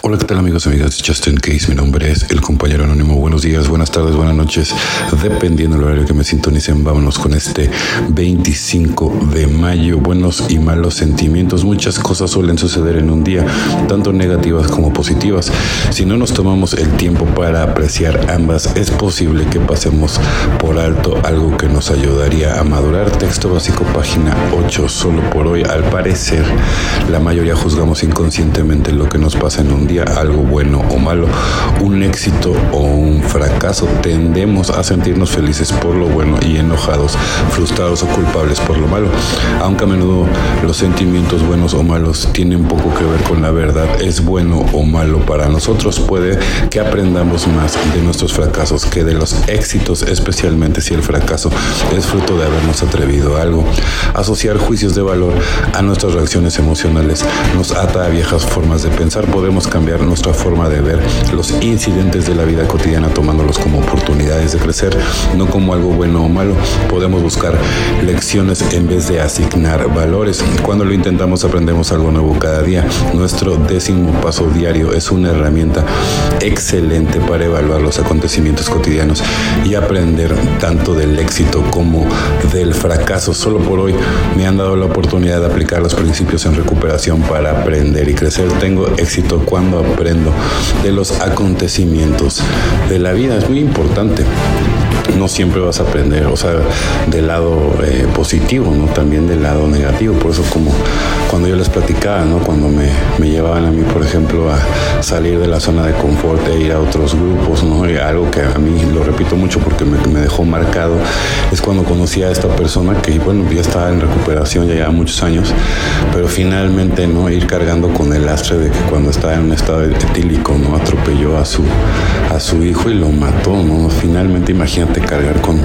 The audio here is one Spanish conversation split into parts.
Hola, ¿qué tal amigos y amigas? Just in Case, mi nombre es el compañero anónimo. Buenos días, buenas tardes, buenas noches, dependiendo del horario que me sintonicen. Vámonos con este 25 de mayo. Buenos y malos sentimientos. Muchas cosas suelen suceder en un día, tanto negativas como positivas. Si no nos tomamos el tiempo para apreciar ambas, es posible que pasemos por alto algo que nos ayudaría a madurar. Texto básico, página 8. Solo por hoy, al parecer, la mayoría juzgamos inconscientemente lo que nos pasa en un día, algo bueno o malo, un éxito o un fracaso. Tendemos a sentirnos felices por lo bueno y enojados, frustrados o culpables por lo malo, aunque a menudo los sentimientos buenos o malos tienen poco que ver con la verdad. Es bueno o malo para nosotros. Puede que aprendamos más de nuestros fracasos que de los éxitos, especialmente si el fracaso es fruto de habernos atrevido a algo. Asociar juicios de valor a nuestras reacciones emocionales nos ata a viejas formas de pensar. Podemos cambiar nuestra forma de ver los incidentes de la vida cotidiana, tomándolos como oportunidades de crecer, no como algo bueno o malo. Podemos buscar lecciones en vez de asignar valores. Cuando lo intentamos, aprendemos algo nuevo cada día. Nuestro 10º paso diario es una herramienta excelente para evaluar los acontecimientos cotidianos y aprender tanto del éxito como del fracaso. Solo por hoy me han dado la oportunidad de aplicar los principios en recuperación para aprender y crecer. Tengo éxito cuando aprendo de los acontecimientos de la vida. Es muy importante. No siempre vas a aprender, del lado positivo, ¿no? También del lado negativo. Por eso, como cuando yo les platicaba, ¿no? Cuando me llevaban a mí, por ejemplo, a salir de la zona de confort e ir a otros grupos, ¿no? Y algo que a mí, lo repito mucho porque me dejó marcado, es cuando conocí a esta persona que, bueno, ya estaba en recuperación, ya llevaba muchos años, pero finalmente, ¿no? Ir cargando con el lastre de que cuando estaba en un estado etílico, ¿no? Atropelló a su hijo y lo mató, ¿no? Finalmente, imagínate cargar con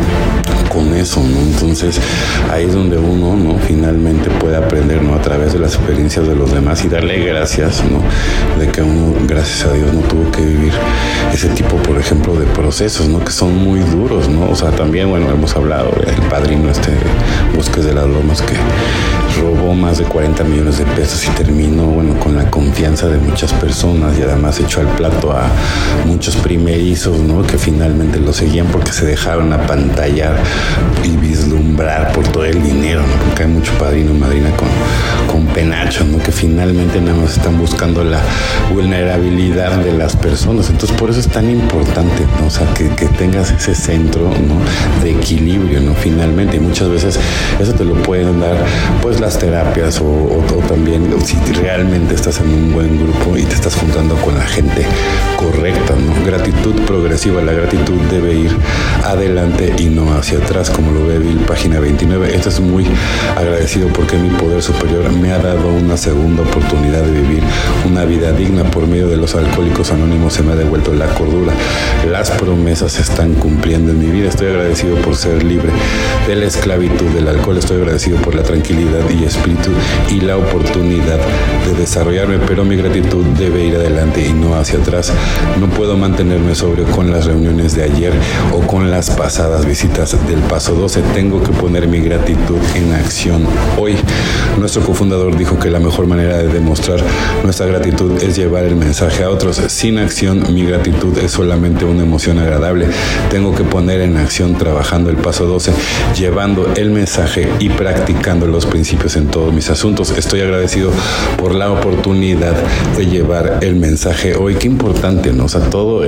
eso, ¿no? Entonces ahí es donde uno, ¿no? Finalmente puede aprender, ¿no? A través de las experiencias de los demás y darle gracias, ¿no? De que uno, gracias a Dios, no tuvo que vivir ese tipo, por ejemplo, de procesos, ¿no? Que son muy duros, ¿no? También, bueno, hemos hablado del padrino Bosques de las Lomas, que robó más de 40 millones de pesos y terminó, bueno, con la confianza de muchas personas y además echó al plato a muchos primerizos, ¿no? Que finalmente lo seguían porque se dejaron apantallar y vislumbrar por todo el dinero, ¿no? Porque hay mucho padrino y madrina con penacho, ¿no? Que finalmente nada más están buscando la vulnerabilidad de las personas. Entonces por eso es tan importante, ¿no? Que tengas ese centro, ¿no? De equilibrio, ¿no? Finalmente, y muchas veces eso te lo pueden dar pues las terapias o también si realmente estás en un buen grupo y te estás juntando con la gente correcta, ¿no? Gratitud progresiva. La gratitud debe ir adelante y no hacia atrás, como lo ve Bill, página 29. Esto es muy agradecido porque mi poder superior me ha dado una segunda oportunidad de vivir una vida digna. Por medio de los alcohólicos anónimos se me ha devuelto la cordura. Las promesas se están cumpliendo en mi vida. Estoy agradecido por ser libre de la esclavitud del alcohol. Estoy agradecido por la tranquilidad y espíritu y la oportunidad de desarrollarme, pero mi gratitud debe ir adelante y no hacia atrás. No puedo mantenerme sobrio con las reuniones de ayer o con las pasadas visitas del paso 12. Tengo que poner mi gratitud en acción hoy. Nuestro cofundador dijo que la mejor manera de demostrar nuestra gratitud es llevar el mensaje a otros. Sin acción, mi gratitud es solamente una emoción agradable. Tengo que poner en acción trabajando el paso 12, llevando el mensaje y practicando los principios en todos mis asuntos. Estoy agradecido por la oportunidad de llevar el mensaje hoy. Qué importante, ¿no? Todo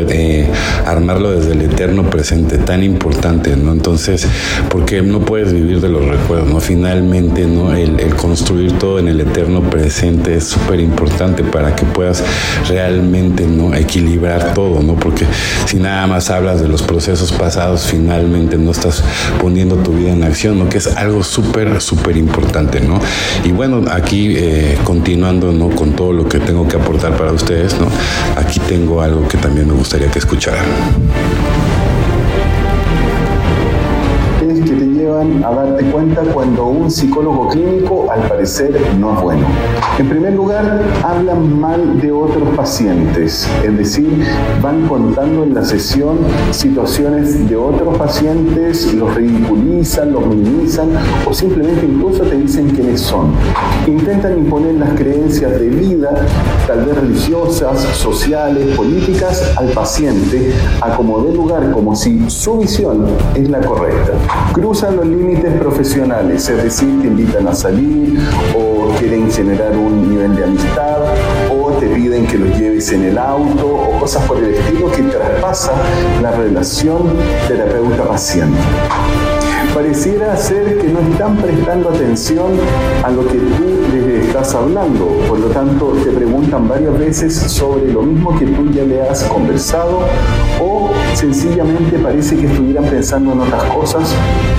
armarlo desde el eterno presente, tan importante, ¿no? Entonces, porque no puedes vivir de los recuerdos, ¿no? Finalmente, ¿no? El construir todo en el eterno presente es súper importante para que puedas realmente, ¿no? Equilibrar todo, ¿no? Porque si nada más hablas de los procesos pasados, finalmente no estás poniendo tu vida en acción, ¿no? Que es algo súper importante, ¿no? Y bueno, aquí continuando, ¿no? Con todo lo que tengo que aportar para ustedes, ¿no? Aquí tengo algo que también me gustaría que escucharan. Es que te lleva ayudan a darte cuenta cuando un psicólogo clínico al parecer no es bueno. En primer lugar, hablan mal de otros pacientes, es decir, van contando en la sesión situaciones de otros pacientes, los ridiculizan, los minimizan o simplemente incluso te dicen quiénes son. Intentan imponer las creencias de vida, tal vez religiosas, sociales, políticas, al paciente a como dé lugar, como si su visión es la correcta. Cruzan los límites profesionales, es decir, te invitan a salir o quieren generar un nivel de amistad o te piden que los lleves en el auto o cosas por el estilo que traspasa la relación terapeuta-paciente. Pareciera ser que no están prestando atención a lo que tú les estás hablando, por lo tanto te preguntan varias veces sobre lo mismo que tú ya le has conversado o sencillamente parece que estuvieran pensando en otras cosas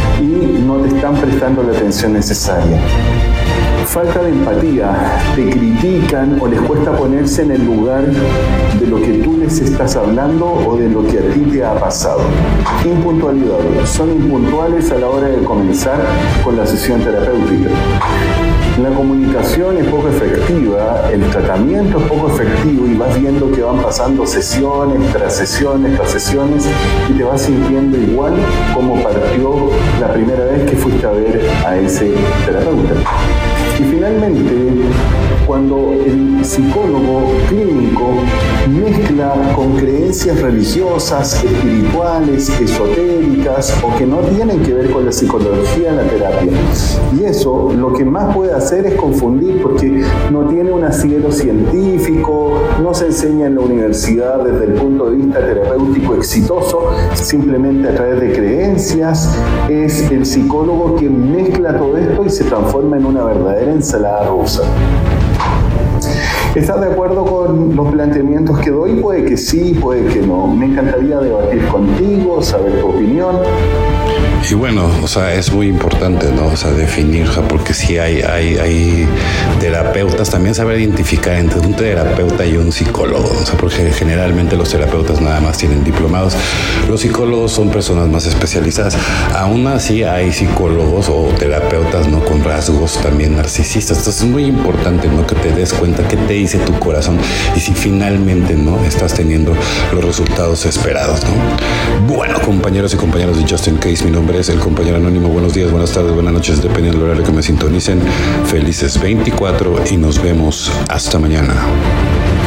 y no te están prestando la atención necesaria. Falta de empatía, te critican o les cuesta ponerse en el lugar de lo que tú les estás hablando o de lo que a ti te ha pasado. Impuntualidad, son impuntuales a la hora de comenzar con la sesión terapéutica. La comunicación es poco efectiva, el tratamiento es poco efectivo y vas viendo que van pasando sesiones tras sesiones tras sesiones y te vas sintiendo igual como partió la primera vez que fuiste a ver a ese terapeuta. Y finalmente, cuando el psicólogo clínico mezcla con creencias religiosas, espirituales, esotéricas o que no tienen que ver con la psicología en la terapia. Y eso lo que más puede hacer es confundir porque no tiene un asidero científico, no se enseña en la universidad desde el punto de vista terapéutico exitoso, simplemente a través de creencias. Es el psicólogo quien mezcla todo esto y se transforma en una verdadera ensalada rusa. ¿Estás de acuerdo con los planteamientos que doy? Puede que sí, puede que no. Me encantaría debatir contigo, saber tu opinión. Y bueno, o sea, es muy importante, ¿no? O sea, definir, o sea, porque sí hay terapeutas, también saber identificar entre un terapeuta y un psicólogo, o sea, porque generalmente los terapeutas nada más tienen diplomados, los psicólogos son personas más especializadas. Aún así hay psicólogos o terapeutas, ¿no?, con rasgos también narcisistas. Entonces es muy importante, ¿no?, que te des cuenta qué te dice tu corazón y si finalmente, ¿no?, estás teniendo los resultados esperados, ¿no? Bueno, compañeros y compañeras de Just In Case, mi nombre es el compañero anónimo. Buenos días, buenas tardes, buenas noches, dependiendo del horario que me sintonicen. Felices 24 y nos vemos hasta mañana.